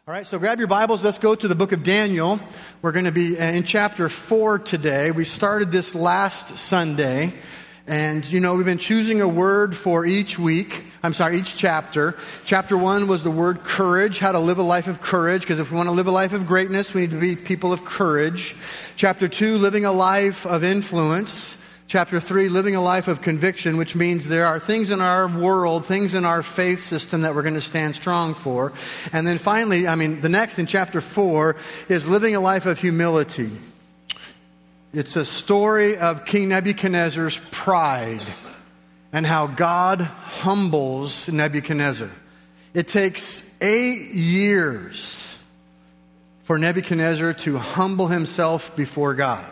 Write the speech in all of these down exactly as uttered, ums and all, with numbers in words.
All right, so grab your Bibles. Let's go to the book of Daniel. We're going to be in chapter four today. We started this last Sunday. And, you know, we've been choosing a word for each week. I'm sorry, each chapter. Chapter one was the word courage, how to live a life of courage. Because if we want to live a life of greatness, we need to be people of courage. Chapter two, living a life of influence. Chapter three, living a life of conviction, which means there are things in our world, things in our faith system that we're going to stand strong for. And then finally, I mean, the next in chapter four is living a life of humility. It's a story of King Nebuchadnezzar's pride and how God humbles Nebuchadnezzar. It takes eight years for Nebuchadnezzar to humble himself before God.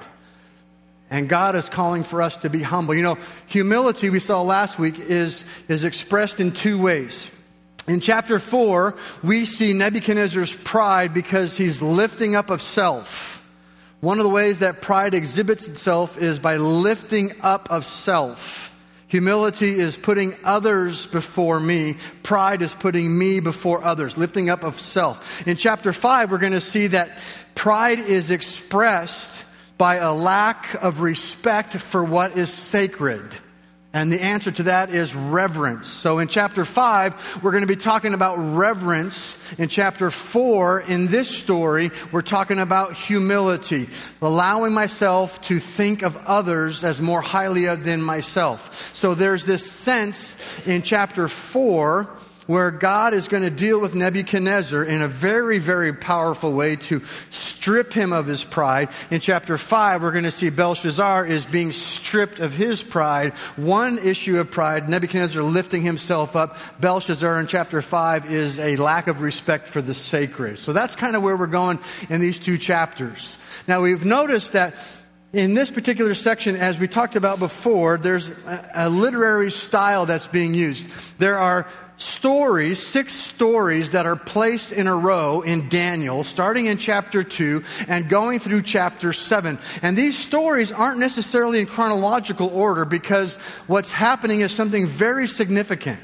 And God is calling for us to be humble. You know, humility, we saw last week, is, is expressed in two ways. In chapter four, we see Nebuchadnezzar's pride because he's lifting up of self. One of the ways that pride exhibits itself is by lifting up of self. Humility is putting others before me. Pride is putting me before others, lifting up of self. In chapter five, we're going to see that pride is expressed by a lack of respect for what is sacred. And the answer to that is reverence. So in chapter five, we're going to be talking about reverence. In chapter four, in this story, we're talking about humility. Allowing myself to think of others as more highly than myself. So there's this sense in chapter four where God is going to deal with Nebuchadnezzar in a very, very powerful way to strip him of his pride. In chapter five, we're going to see Belshazzar is being stripped of his pride. One issue of pride, Nebuchadnezzar lifting himself up. Belshazzar in chapter five is a lack of respect for the sacred. So that's kind of where we're going in these two chapters. Now, we've noticed that in this particular section, as we talked about before, there's a, a literary style that's being used. There are stories, six stories that are placed in a row in Daniel, starting in chapter two and going through chapter seven. And these stories aren't necessarily in chronological order because what's happening is something very significant.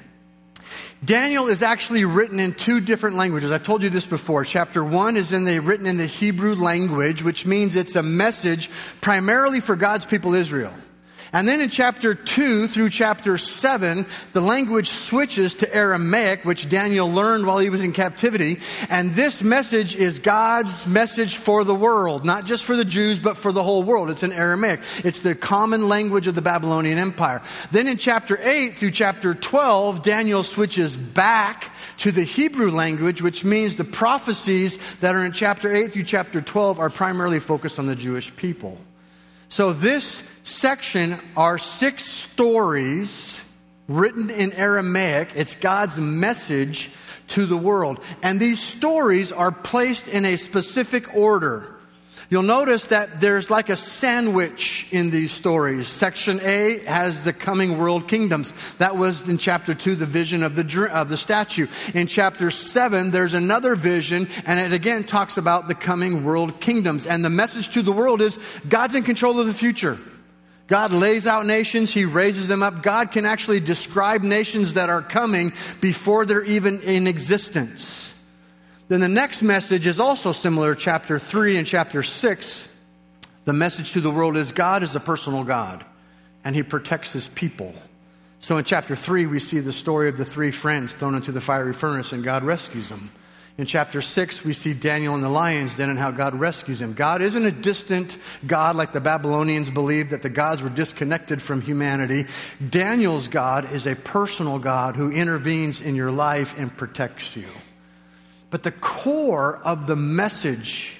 Daniel is actually written in two different languages. I've told you this before. Chapter one is in the, written in the Hebrew language, which means it's a message primarily for God's people Israel. And then in chapter two through chapter seven, the language switches to Aramaic, which Daniel learned while he was in captivity. And this message is God's message for the world, not just for the Jews, but for the whole world. It's in Aramaic. It's the common language of the Babylonian Empire. Then in chapter eight through chapter twelve, Daniel switches back to the Hebrew language, which means the prophecies that are in chapter eight through chapter twelve are primarily focused on the Jewish people. So this section are six stories written in Aramaic. It's God's message to the world. And these stories are placed in a specific order. You'll notice that there's like a sandwich in these stories. Section A has the coming world kingdoms. That was in chapter two, the vision of the of the statue. In chapter seven, there's another vision, and it again talks about the coming world kingdoms. And the message to the world is God's in control of the future. God lays out nations. He raises them up. God can actually describe nations that are coming before they're even in existence. Then the next message is also similar. Chapter three and chapter six, the message to the world is God is a personal God, and He protects His people. So in chapter three, we see the story of the three friends thrown into the fiery furnace, and God rescues them. In chapter six, we see Daniel in the lion's den and how God rescues him. God isn't a distant God like the Babylonians believed that the gods were disconnected from humanity. Daniel's God is a personal God who intervenes in your life and protects you. But the core of the message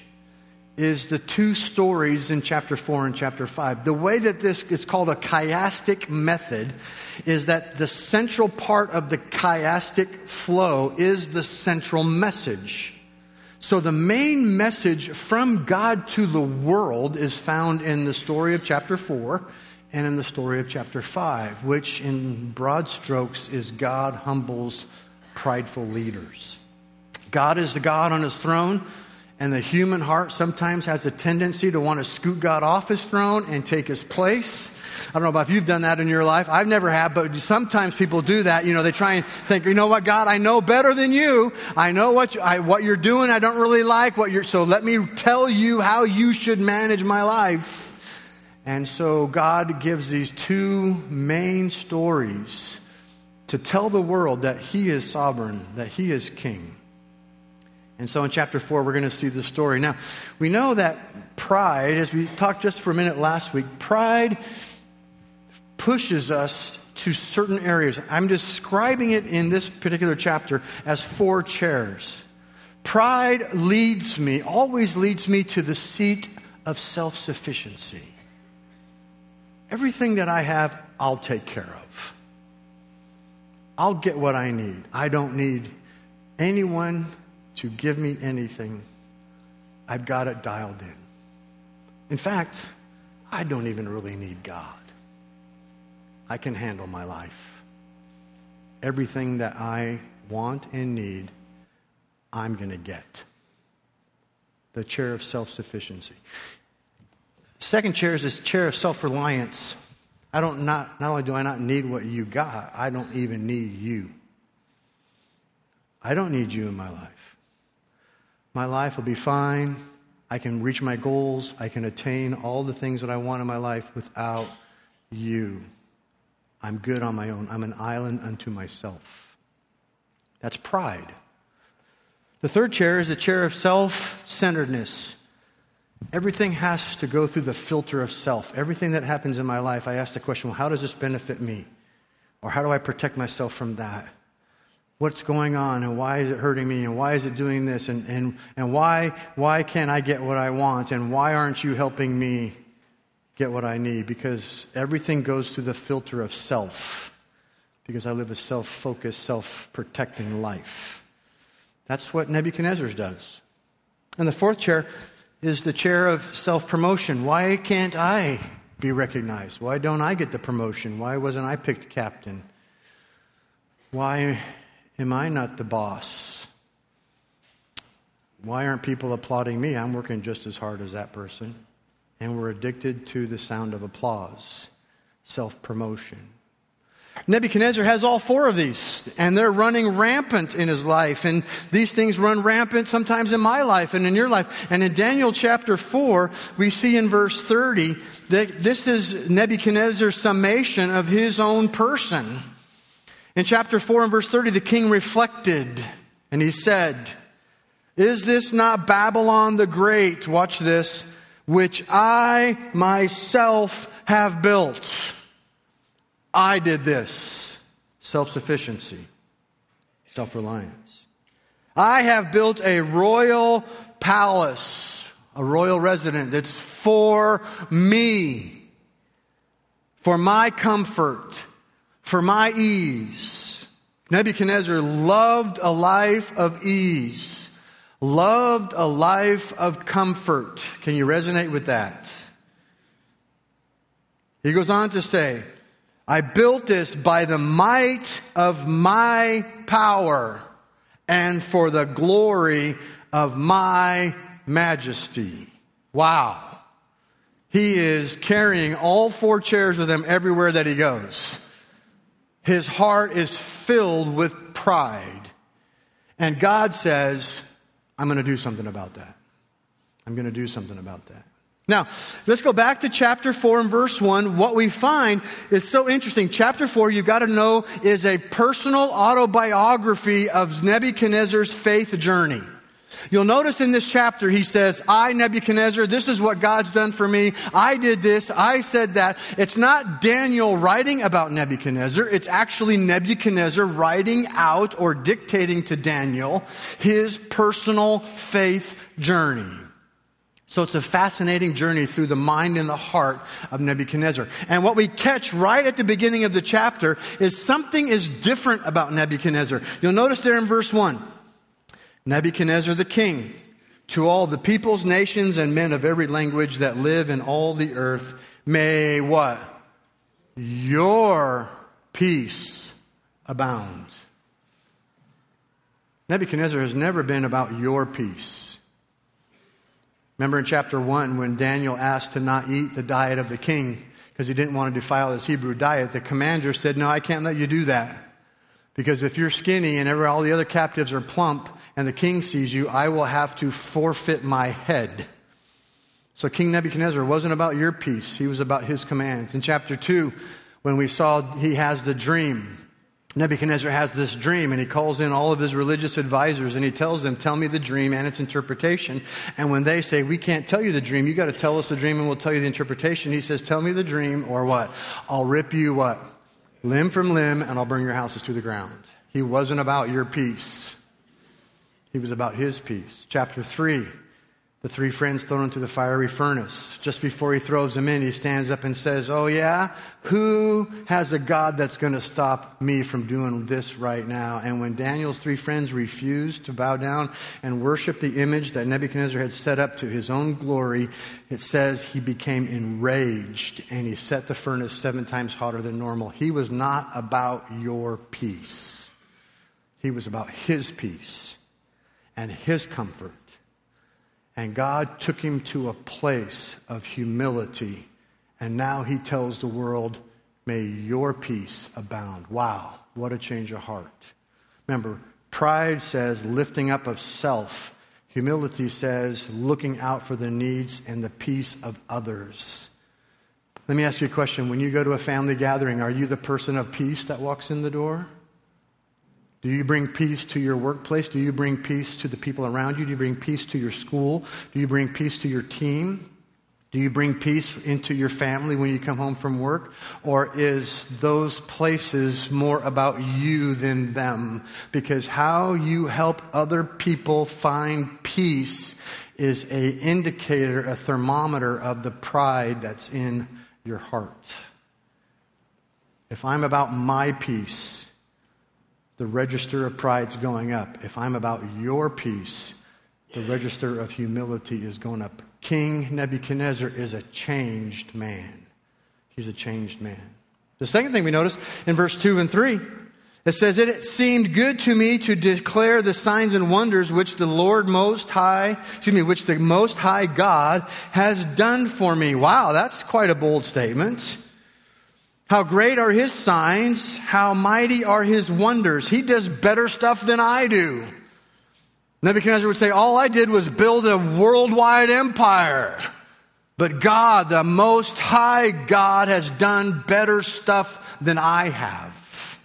is the two stories in chapter four and chapter five. The way that this is called a chiastic method is that the central part of the chiastic flow is the central message. So the main message from God to the world is found in the story of chapter four and in the story of chapter five, which in broad strokes is God humbles prideful leaders. God is the God on His throne, And the human heart sometimes has a tendency to want to scoot God off his throne and take his place. I don't know about if you've done that in your life. I've never had, but sometimes people do that. You know, they try and think, you know what, God, I know better than you. I know what you, I, what you're doing. I don't really like what you're, so let me tell you how you should manage my life. And so God gives these two main stories to tell the world that he is sovereign, that he is king. And so in chapter four, we're going to see the story. Now, we know that pride, as we talked just for a minute last week, pride pushes us to certain areas. I'm describing it in this particular chapter as four chairs. Pride leads me, always leads me to the seat of self-sufficiency. Everything that I have, I'll take care of. I'll get what I need. I don't need anyone to give me anything. I've got it dialed in. In fact, I don't even really need God. I can handle my life. Everything that I want and need, I'm going to get. The chair of self-sufficiency. Second chair is this chair of self-reliance. I don't not, not only do I not need what you got, I don't even need you. I don't need you in my life. My life will be fine. I can reach my goals. I can attain all the things that I want in my life without you. I'm good on my own. I'm an island unto myself. That's pride. The third chair is a chair of self-centeredness. Everything has to go through the filter of self. Everything that happens in my life, I ask the question, well, how does this benefit me? Or how do I protect myself from that? What's going on, and why is it hurting me, and why is it doing this, and, and, and why, why can't I get what I want, and why aren't you helping me get what I need? Because everything goes through the filter of self, because I live a self-focused, self-protecting life. That's what Nebuchadnezzar does. And the fourth chair is the chair of self-promotion. Why can't I be recognized? Why don't I get the promotion? Why wasn't I picked captain? Why am I not the boss? Why aren't people applauding me? I'm working just as hard as that person. And we're addicted to the sound of applause, self-promotion. Nebuchadnezzar has all four of these, and they're running rampant in his life. And these things run rampant sometimes in my life and in your life. And in Daniel chapter four, we see in verse thirty that this is Nebuchadnezzar's summation of his own person. In chapter four and verse thirty, the king reflected, and he said, "Is this not Babylon the Great?" Watch this. "Which I myself have built." I did this. Self-sufficiency. Self-reliance. "I have built a royal palace," a royal residence. It's for me. For my comfort. For my ease. Nebuchadnezzar loved a life of ease. Loved a life of comfort. Can you resonate with that? He goes on to say, "I built this by the might of my power and for the glory of my majesty." Wow. He is carrying all four chairs with him everywhere that he goes. His heart is filled with pride. And God says, I'm going to do something about that. I'm going to do something about that. Now, let's go back to chapter four and verse one. What we find is so interesting. Chapter four, you've got to know, is a personal autobiography of Nebuchadnezzar's faith journey. You'll notice in this chapter, he says, I, Nebuchadnezzar, this is what God's done for me. I did this. I said that. It's not Daniel writing about Nebuchadnezzar. It's actually Nebuchadnezzar writing out or dictating to Daniel his personal faith journey. So it's a fascinating journey through the mind and the heart of Nebuchadnezzar. And what we catch right at the beginning of the chapter is something is different about Nebuchadnezzar. You'll notice there in verse one, Nebuchadnezzar the king, to all the peoples, nations, and men of every language that live in all the earth, may what? Your peace abound. Nebuchadnezzar has never been about your peace. Remember in chapter one when Daniel asked to not eat the diet of the king because he didn't want to defile his Hebrew diet, the commander said, no, I can't let you do that. Because if you're skinny and every, all the other captives are plump and the king sees you, I will have to forfeit my head. So King Nebuchadnezzar wasn't about your peace. He was about his commands. In chapter two, when we saw he has the dream, Nebuchadnezzar has this dream, and he calls in all of his religious advisors, and he tells them, tell me the dream and its interpretation. And when they say, we can't tell you the dream, you got to tell us the dream and we'll tell you the interpretation, he says, tell me the dream, or what? I'll rip you what? Limb from limb, and I'll bring your houses to the ground. He wasn't about your peace. He was about his peace. Chapter three, the three friends thrown into the fiery furnace. Just before he throws them in, he stands up and says, oh yeah? Who has a God that's going to stop me from doing this right now? And when Daniel's three friends refused to bow down and worship the image that Nebuchadnezzar had set up to his own glory, it says he became enraged and he set the furnace seven times hotter than normal. He was not about your peace. He was about his peace and his comfort. And God took him to a place of humility. And now he tells the world, may your peace abound. Wow, what a change of heart. Remember, pride says lifting up of self. Humility says looking out for the needs and the peace of others. Let me ask you a question. When you go to a family gathering, are you the person of peace that walks in the door? Do you bring peace to your workplace? Do you bring peace to the people around you? Do you bring peace to your school? Do you bring peace to your team? Do you bring peace into your family when you come home from work? Or is those places more about you than them? Because how you help other people find peace is an indicator, a thermometer of the pride that's in your heart. If I'm about my peace, the register of pride's going up. If I'm about your peace, the register of humility is going up. King Nebuchadnezzar is a changed man. He's a changed man. The second thing we notice in verse two and three, it says, it seemed good to me to declare the signs and wonders which the Lord Most High, excuse me, which the Most High God has done for me. Wow, that's quite a bold statement. How great are his signs, how mighty are his wonders. He does better stuff than I do. Nebuchadnezzar would say, all I did was build a worldwide empire. But God, the Most High God, has done better stuff than I have.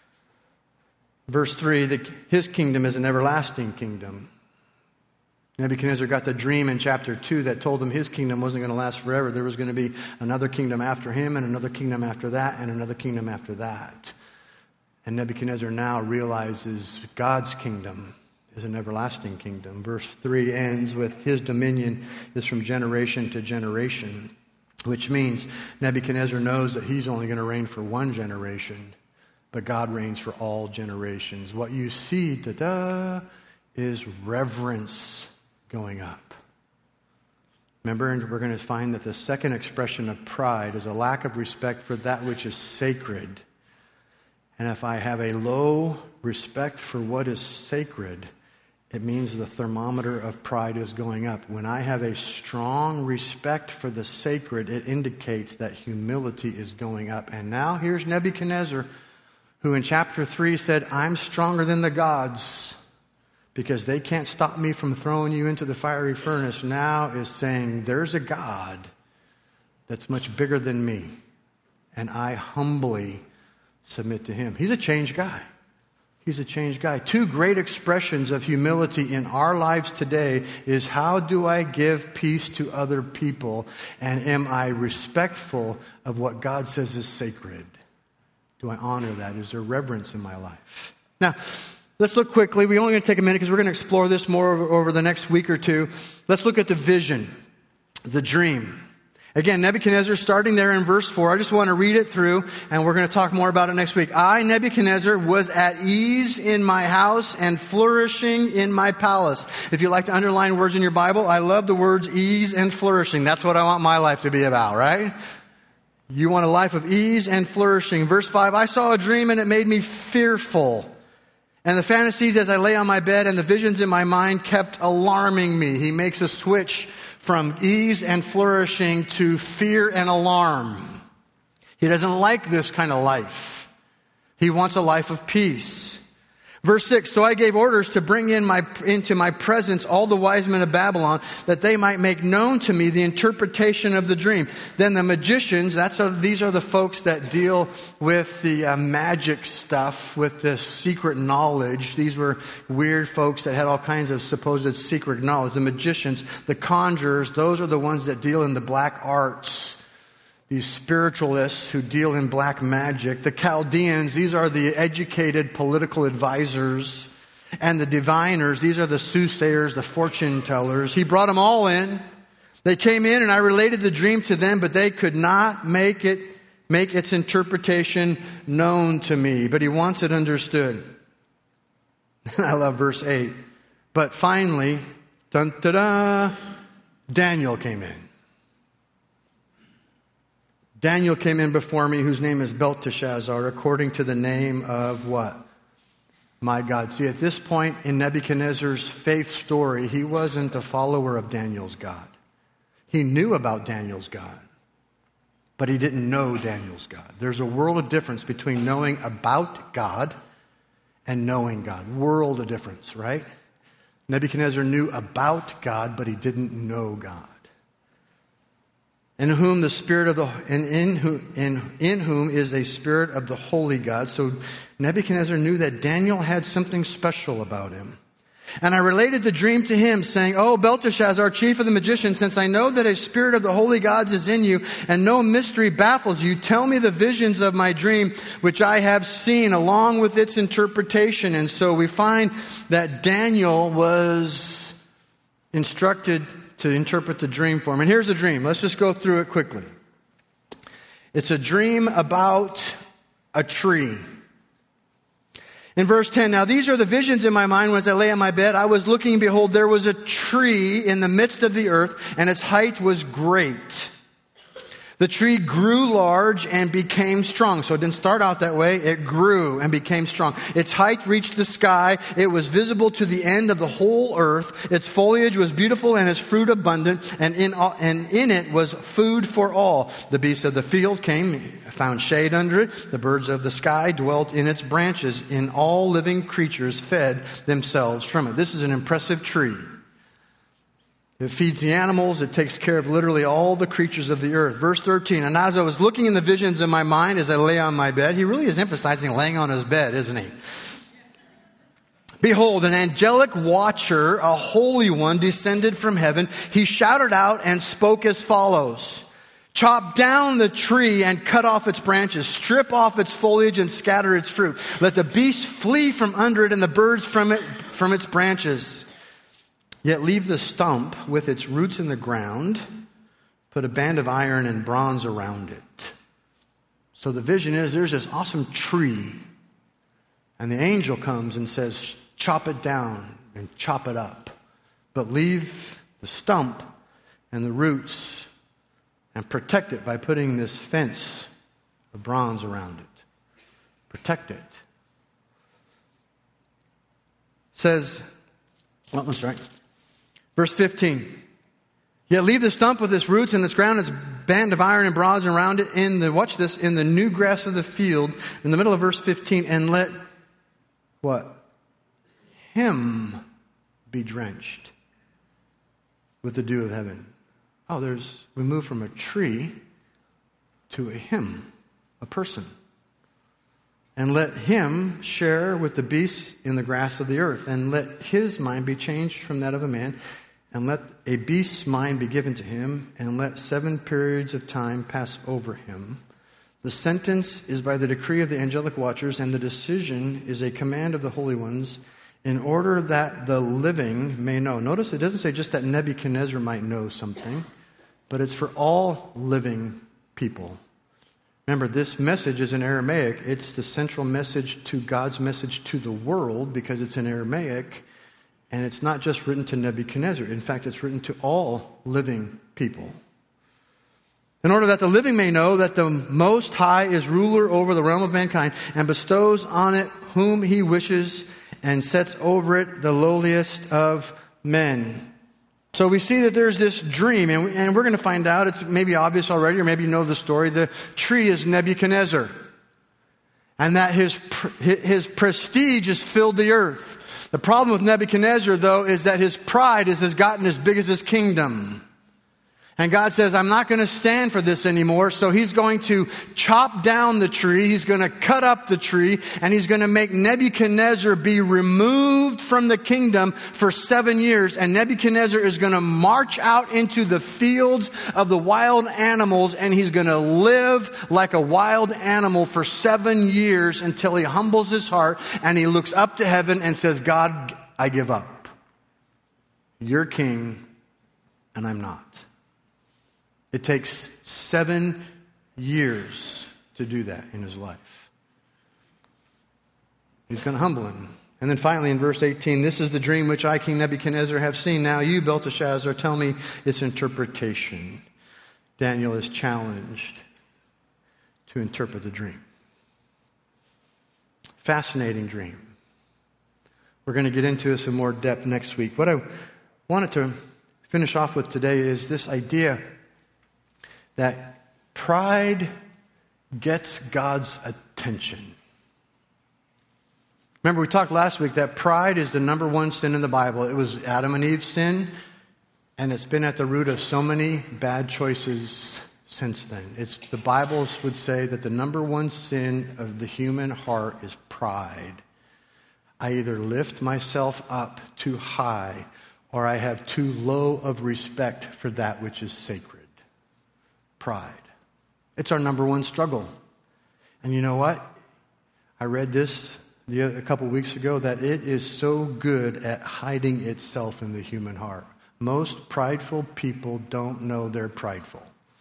Verse three, the, his kingdom is an everlasting kingdom. Nebuchadnezzar got the dream in chapter two that told him his kingdom wasn't going to last forever. There was going to be another kingdom after him and another kingdom after that and another kingdom after that. And Nebuchadnezzar now realizes God's kingdom is an everlasting kingdom. Verse three ends with his dominion is from generation to generation, which means Nebuchadnezzar knows that he's only going to reign for one generation, but God reigns for all generations. What you see, da-da, is reverence going up. Remember, and we're going to find that the second expression of pride is a lack of respect for that which is sacred. And if I have a low respect for what is sacred, it means the thermometer of pride is going up. When I have a strong respect for the sacred, it indicates that humility is going up. And now here's Nebuchadnezzar, who in chapter three said, I'm stronger than the gods, because they can't stop me from throwing you into the fiery furnace, now is saying, there's a God that's much bigger than me, and I humbly submit to him. He's a changed guy. He's a changed guy. Two great expressions of humility in our lives today is, how do I give peace to other people, and am I respectful of what God says is sacred? Do I honor that? Is there reverence in my life? Now, let's look quickly. We're only going to take a minute because we're going to explore this more over, over the next week or two. Let's look at the vision, the dream. Again, Nebuchadnezzar, starting there in verse four. I just want to read it through, and we're going to talk more about it next week. I, Nebuchadnezzar, was at ease in my house and flourishing in my palace. If you like to underline words in your Bible, I love the words ease and flourishing. That's what I want my life to be about, right? You want a life of ease and flourishing. Verse five, I saw a dream and it made me fearful. And the fantasies as I lay on my bed and the visions in my mind kept alarming me. He makes a switch from ease and flourishing to fear and alarm. He doesn't like this kind of life. He wants a life of peace. Verse six, so I gave orders to bring in my, into my presence all the wise men of Babylon, that they might make known to me the interpretation of the dream. Then the magicians, that's a, these are the folks that deal with the uh, magic stuff, with this secret knowledge. These were weird folks that had all kinds of supposed secret knowledge. The magicians, the conjurers, those are the ones that deal in the black arts. These spiritualists who deal in black magic. The Chaldeans, these are the educated political advisors. And the diviners, these are the soothsayers, the fortune tellers. He brought them all in. They came in and I related the dream to them, but they could not make it, make its interpretation known to me. But he wants it understood. I love verse eight. But finally, dun, da, da, Daniel came in. Daniel came in before me, whose name is Belteshazzar, according to the name of what? My God. See, at this point in Nebuchadnezzar's faith story, he wasn't a follower of Daniel's God. He knew about Daniel's God, but he didn't know Daniel's God. There's a world of difference between knowing about God and knowing God. World of difference, right? Nebuchadnezzar knew about God, but he didn't know God. In whom the spirit of the and in whom in, in whom is a spirit of the holy God. So Nebuchadnezzar knew that Daniel had something special about him. And I related the dream to him, saying, "Oh, Belteshazzar, chief of the magicians, since I know that a spirit of the holy gods is in you, and no mystery baffles you, tell me the visions of my dream, which I have seen, along with its interpretation." And so we find that Daniel was instructed to interpret the dream for him. And here's the dream. Let's just go through it quickly. It's a dream about a tree. In verse ten, now these are the visions in my mind when as I lay on my bed. I was looking, and behold, there was a tree in the midst of the earth, and its height was great. The tree grew large and became strong. So it didn't start out that way. It grew and became strong. Its height reached the sky. It was visible to the end of the whole earth. Its foliage was beautiful and its fruit abundant. And in, and in it was food for all. The beasts of the field came, found shade under it. The birds of the sky dwelt in its branches. And all living creatures fed themselves from it. This is an impressive tree. It feeds the animals. It takes care of literally all the creatures of the earth. Verse thirteen, and as I was looking in the visions in my mind as I lay on my bed, he really is emphasizing laying on his bed, isn't he? Behold, an angelic watcher, a holy one, descended from heaven. He shouted out and spoke as follows. Chop down the tree and cut off its branches. Strip off its foliage and scatter its fruit. Let the beasts flee from under it and the birds from it, from its branches. Yet leave the stump with its roots in the ground. Put a band of iron and bronze around it. So the vision is there's this awesome tree. And the angel comes and says, chop it down and chop it up. But leave the stump and the roots and protect it by putting this fence of bronze around it. Protect it. It says, well, that's right. Verse fifteen, yet leave the stump with its roots and its ground, its band of iron and bronze around it in the, watch this, in the new grass of the field, in the middle of verse fifteen, and let, what? Him be drenched with the dew of heaven. Oh, there's, we move from a tree to a him, a person. And let him share with the beasts in the grass of the earth, and let his mind be changed from that of a man. And let a beast's mind be given to him, and let seven periods of time pass over him. The sentence is by the decree of the angelic watchers, and the decision is a command of the holy ones, in order that the living may know. Notice it doesn't say just that Nebuchadnezzar might know something, but it's for all living people. Remember, this message is in Aramaic. It's the central message to God's message to the world because it's in Aramaic. And it's not just written to Nebuchadnezzar. In fact, it's written to all living people. In order that the living may know that the Most High is ruler over the realm of mankind and bestows on it whom he wishes and sets over it the lowliest of men. So we see that there's this dream, and, and we're going to find out, it's maybe obvious already, or maybe you know the story. The tree is Nebuchadnezzar, and that his, his prestige has filled the earth. The problem with Nebuchadnezzar, though, is that his pride has gotten as big as his kingdom. And God says, I'm not going to stand for this anymore. So he's going to chop down the tree. He's going to cut up the tree. And he's going to make Nebuchadnezzar be removed from the kingdom for seven years. And Nebuchadnezzar is going to march out into the fields of the wild animals. And he's going to live like a wild animal for seven years until he humbles his heart. And he looks up to heaven and says, God, I give up. You're king and I'm not. It takes seven years to do that in his life. He's going to humble him. And then finally in verse eighteen, this is the dream which I, King Nebuchadnezzar, have seen. Now you, Belteshazzar, tell me its interpretation. Daniel is challenged to interpret the dream. Fascinating dream. We're going to get into this in more depth next week. What I wanted to finish off with today is this idea that pride gets God's attention. Remember, we talked last week that pride is the number one sin in the Bible. It was Adam and Eve's sin, and it's been at the root of so many bad choices since then. It's, the Bible would say that the number one sin of the human heart is pride. I either lift myself up too high, or I have too low of respect for that which is sacred. Pride. It's our number one struggle. And you know what? I read this a couple weeks ago that it is so good at hiding itself in the human heart. Most prideful people don't know they're prideful.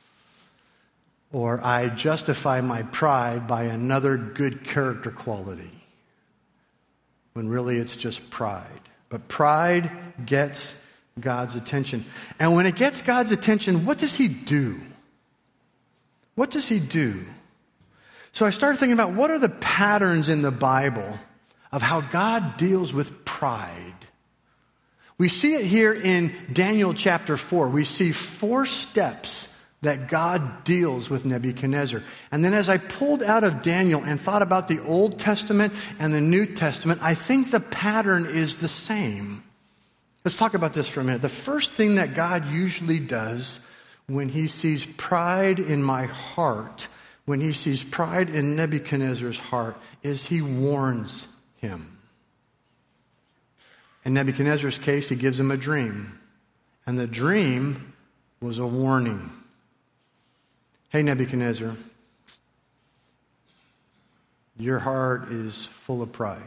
Or I justify my pride by another good character quality, when really it's just pride. But pride gets God's attention. And when it gets God's attention, what does he do? What does he do? So I started thinking about what are the patterns in the Bible of how God deals with pride. We see it here in Daniel chapter four. We see four steps that God deals with Nebuchadnezzar. And then as I pulled out of Daniel and thought about the Old Testament and the New Testament, I think the pattern is the same. Let's talk about this for a minute. The first thing that God usually does when he sees pride in my heart, when he sees pride in Nebuchadnezzar's heart, is he warns him. In Nebuchadnezzar's case, he gives him a dream. And the dream was a warning. Hey, Nebuchadnezzar, your heart is full of pride.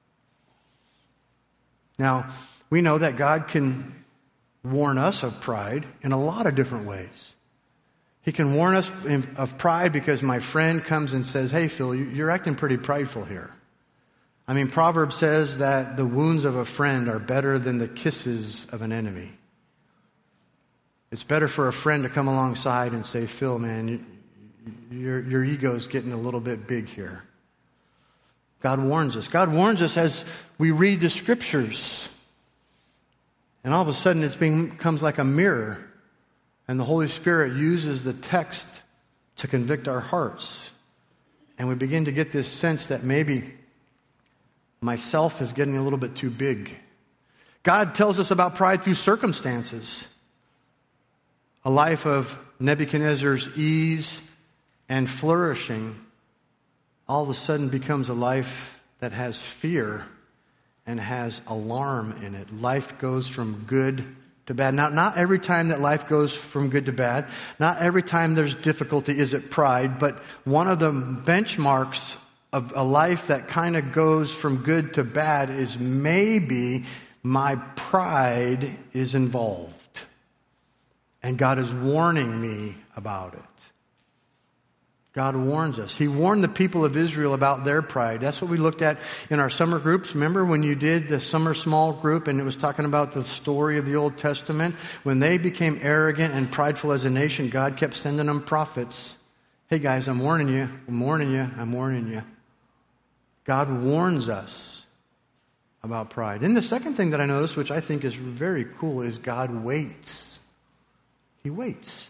Now, we know that God can warn us of pride in a lot of different ways. He can warn us of pride because my friend comes and says, hey, Phil, you're acting pretty prideful here. I mean, Proverbs says that the wounds of a friend are better than the kisses of an enemy. It's better for a friend to come alongside and say, Phil, man, you, your, your ego's getting a little bit big here. God warns us. God warns us as we read the scriptures. And all of a sudden it becomes like a mirror. And the Holy Spirit uses the text to convict our hearts. And we begin to get this sense that maybe myself is getting a little bit too big. God tells us about pride through circumstances. A life of Nebuchadnezzar's ease and flourishing all of a sudden becomes a life that has fear and has alarm in it. Life goes from good to bad. Now, not every time that life goes from good to bad, not every time there's difficulty is it pride, but one of the benchmarks of a life that kind of goes from good to bad is maybe my pride is involved. And God is warning me about it. God warns us. He warned the people of Israel about their pride. That's what we looked at in our summer groups. Remember when you did the summer small group and it was talking about the story of the Old Testament? When they became arrogant and prideful as a nation, God kept sending them prophets. Hey guys, I'm warning you. I'm warning you. I'm warning you. God warns us about pride. And the second thing that I notice, which I think is very cool, is God waits. He waits.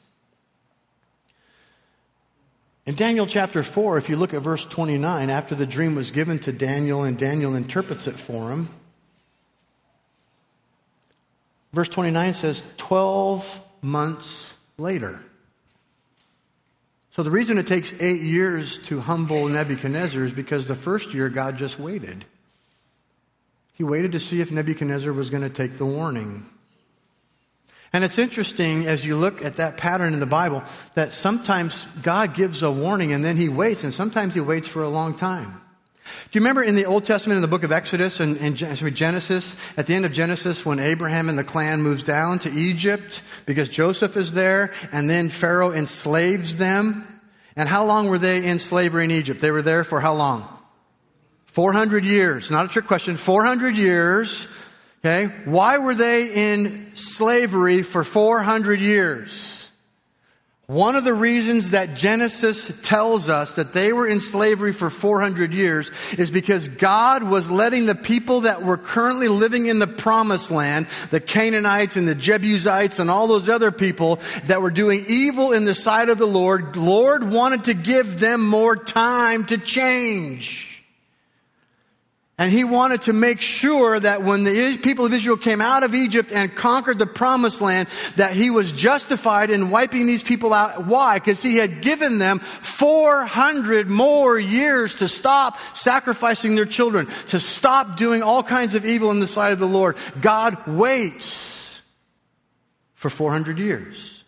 In Daniel chapter four, if you look at verse twenty-nine, after the dream was given to Daniel and Daniel interprets it for him, verse twenty-nine says, twelve months later. So the reason it takes eight years to humble Nebuchadnezzar is because the first year God just waited. He waited to see if Nebuchadnezzar was going to take the warning. And it's interesting as you look at that pattern in the Bible that sometimes God gives a warning and then he waits, and sometimes he waits for a long time. Do you remember in the Old Testament, in the book of Exodus and, and Genesis, at the end of Genesis, when Abraham and the clan moves down to Egypt because Joseph is there, and then Pharaoh enslaves them? And how long were they in slavery in Egypt? They were there for how long? four hundred years. Not a trick question. four hundred years. Okay. Why were they in slavery for four hundred years? One of the reasons that Genesis tells us that they were in slavery for four hundred years is because God was letting the people that were currently living in the promised land, the Canaanites and the Jebusites and all those other people that were doing evil in the sight of the Lord, Lord wanted to give them more time to change. And he wanted to make sure that when the people of Israel came out of Egypt and conquered the promised land, that he was justified in wiping these people out. Why? Because he had given them four hundred more years to stop sacrificing their children, to stop doing all kinds of evil in the sight of the Lord. God waits for four hundred years.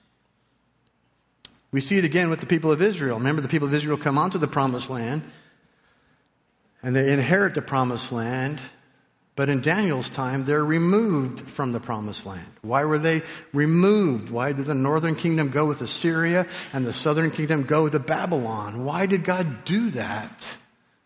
We see it again with the people of Israel. Remember, the people of Israel come onto the promised land, and they inherit the promised land, but in Daniel's time, they're removed from the promised land. Why were they removed? Why did the northern kingdom go with Assyria and the southern kingdom go to Babylon? Why did God do that?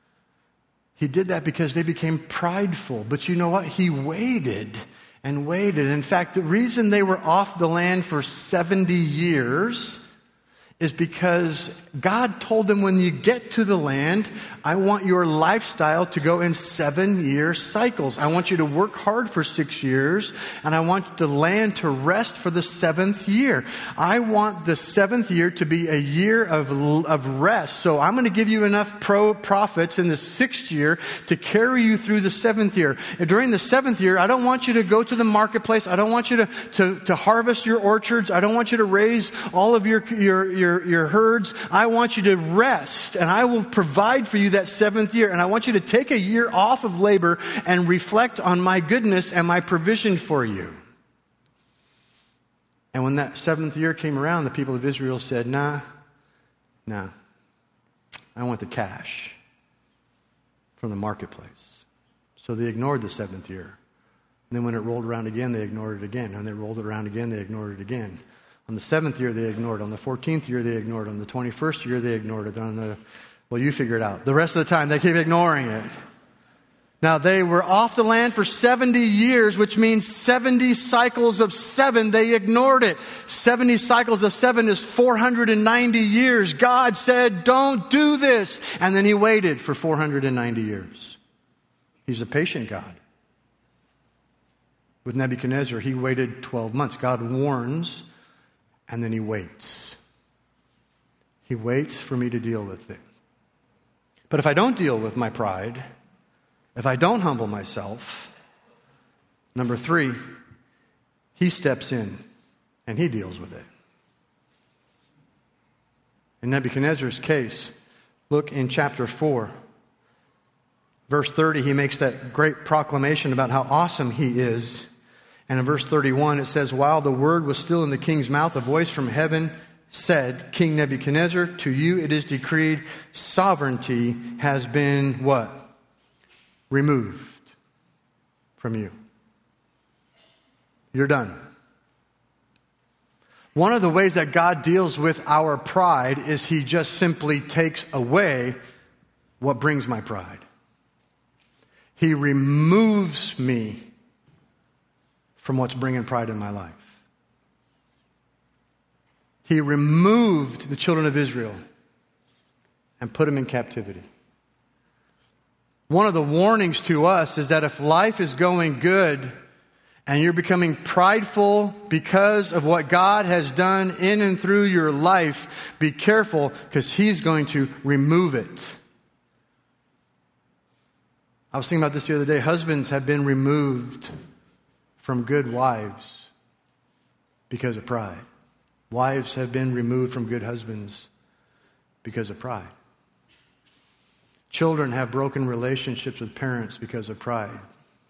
He did that because they became prideful. But you know what? He waited and waited. In fact, the reason they were off the land for seventy years is because God told them, when you get to the land, I want your lifestyle to go in seven-year cycles. I want you to work hard for six years, and I want the land to rest for the seventh year. I want the seventh year to be a year of, of rest. So I'm going to give you enough pro profits in the sixth year to carry you through the seventh year. And during the seventh year, I don't want you to go to the marketplace. I don't want you to, to, to harvest your orchards. I don't want you to raise all of your, your, your Your, your herds. I want you to rest, and I will provide for you that seventh year. And I want you to take a year off of labor and reflect on my goodness and my provision for you. And when that seventh year came around, the people of Israel said, nah, nah, I want the cash from the marketplace. So they ignored the seventh year. And then when it rolled around again, they ignored it again. And they rolled it around again, they ignored it again. On the seventh year, they ignored it. On the fourteenth year, they ignored it. On the twenty-first year, they ignored it. On the, well, you figure it out. The rest of the time, they keep ignoring it. Now, they were off the land for seventy years, which means seventy cycles of seven. They ignored it. seventy cycles of seven is four hundred ninety years. God said, don't do this. And then he waited for four hundred ninety years. He's a patient God. With Nebuchadnezzar, he waited twelve months. God warns, and then he waits. He waits for me to deal with it. But if I don't deal with my pride, if I don't humble myself, number three, he steps in and he deals with it. In Nebuchadnezzar's case, look in chapter four. Verse thirty, he makes that great proclamation about how awesome he is. And in verse thirty-one, it says, while the word was still in the king's mouth, a voice from heaven said, King Nebuchadnezzar, to you it is decreed, sovereignty has been what? Removed from you. You're done. One of the ways that God deals with our pride is he just simply takes away what brings my pride. He removes me from what's bringing pride in my life. He removed the children of Israel and put them in captivity. One of the warnings to us is that if life is going good and you're becoming prideful because of what God has done in and through your life, be careful, because He's going to remove it. I was thinking about this the other day. Husbands have been removed from good wives because of pride. Wives have been removed from good husbands because of pride. Children have broken relationships with parents because of pride.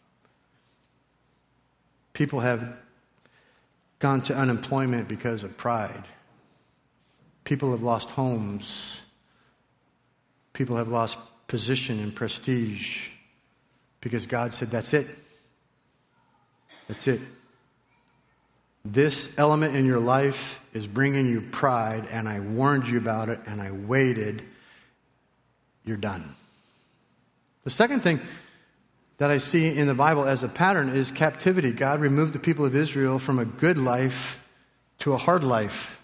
People have gone to unemployment because of pride. People have lost homes. People have lost position and prestige because God said, that's it. That's it. This element in your life is bringing you pride, and I warned you about it, and I waited. You're done. The second thing that I see in the Bible as a pattern is captivity. God removed the people of Israel from a good life to a hard life.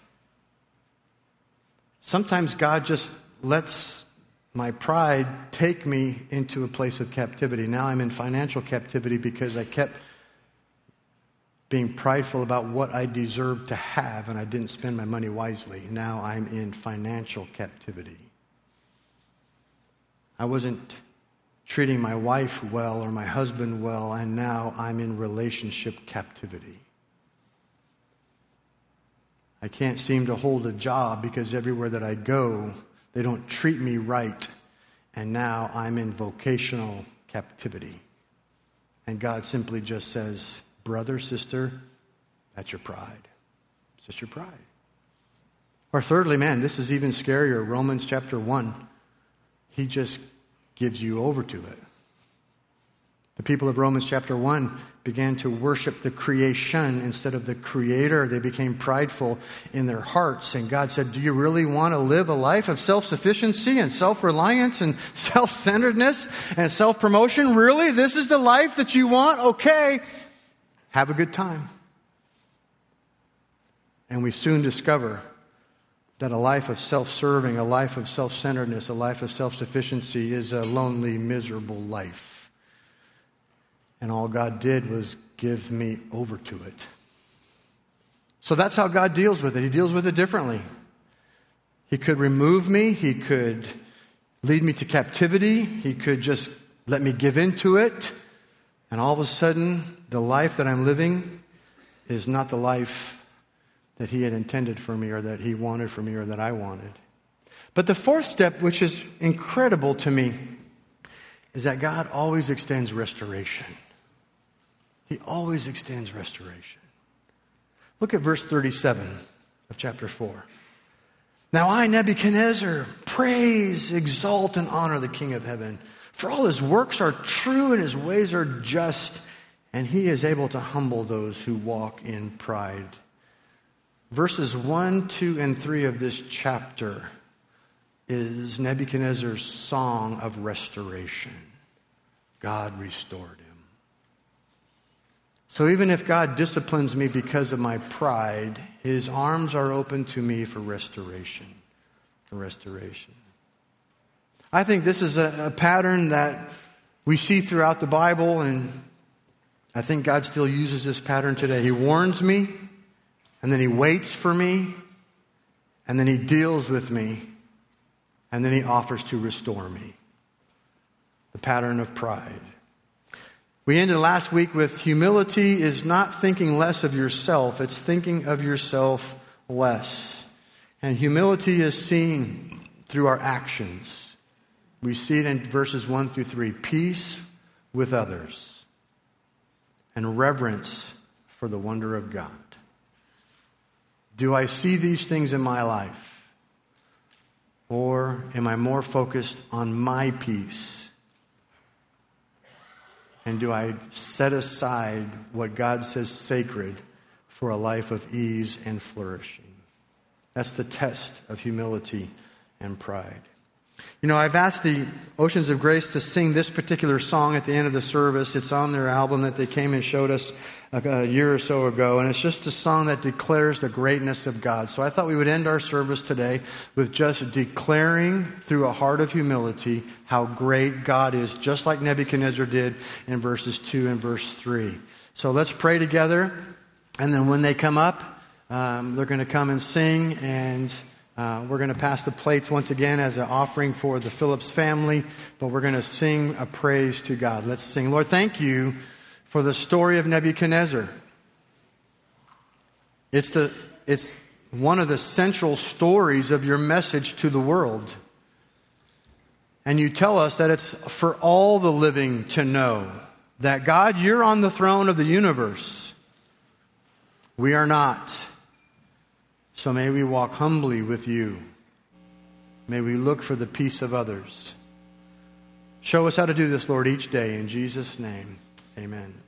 Sometimes God just lets my pride take me into a place of captivity. Now I'm in financial captivity because I kept being prideful about what I deserved to have, and I didn't spend my money wisely. Now I'm in financial captivity. I wasn't treating my wife well or my husband well, and now I'm in relationship captivity. I can't seem to hold a job because everywhere that I go, they don't treat me right, and now I'm in vocational captivity. And God simply just says, brother, sister, that's your pride. It's just your pride. Or thirdly, man, this is even scarier. Romans chapter one. He just gives you over to it. The people of Romans chapter one began to worship the creation instead of the Creator. They became prideful in their hearts. And God said, do you really want to live a life of self-sufficiency and self-reliance and self-centeredness and self-promotion? Really? This is the life that you want? Okay. Have a good time. And we soon discover that a life of self-serving, a life of self-centeredness, a life of self-sufficiency is a lonely, miserable life. And all God did was give me over to it. So that's how God deals with it. He deals with it differently. He could remove me. He could lead me to captivity. He could just let me give into it. And all of a sudden, the life that I'm living is not the life that He had intended for me, or that He wanted for me, or that I wanted. But the fourth step, which is incredible to me, is that God always extends restoration. He always extends restoration. Look at verse thirty-seven of chapter four. Now I, Nebuchadnezzar, praise, exalt, and honor the King of heaven. For all His works are true and His ways are just, and He is able to humble those who walk in pride. Verses one, two, and three of this chapter is Nebuchadnezzar's song of restoration. God restored him. So even if God disciplines me because of my pride, His arms are open to me for restoration. For restoration. I think this is a, a pattern that we see throughout the Bible, and I think God still uses this pattern today. He warns me, and then He waits for me, and then He deals with me, and then He offers to restore me. The pattern of pride. We ended last week with humility is not thinking less of yourself, it's thinking of yourself less. And humility is seen through our actions. We see it in verses one through three. Peace with others and reverence for the wonder of God. Do I see these things in my life? Or am I more focused on my peace? And do I set aside what God says sacred for a life of ease and flourishing? That's the test of humility and pride. You know, I've asked the Oceans of Grace to sing this particular song at the end of the service. It's on their album that they came and showed us a year or so ago, and it's just a song that declares the greatness of God. So I thought we would end our service today with just declaring through a heart of humility how great God is, just like Nebuchadnezzar did in verses two and verse three. So let's pray together, and then when they come up, um, they're going to come and sing, and uh, we're going to pass the plates once again as an offering for the Phillips family, but we're going to sing a praise to God. Let's sing. Lord, thank you for the story of Nebuchadnezzar. It's the it's one of the central stories of your message to the world. And you tell us that it's for all the living to know that, God, you're on the throne of the universe. We are not. So may we walk humbly with you. May we look for the peace of others. Show us how to do this, Lord, each day. In Jesus' name, amen.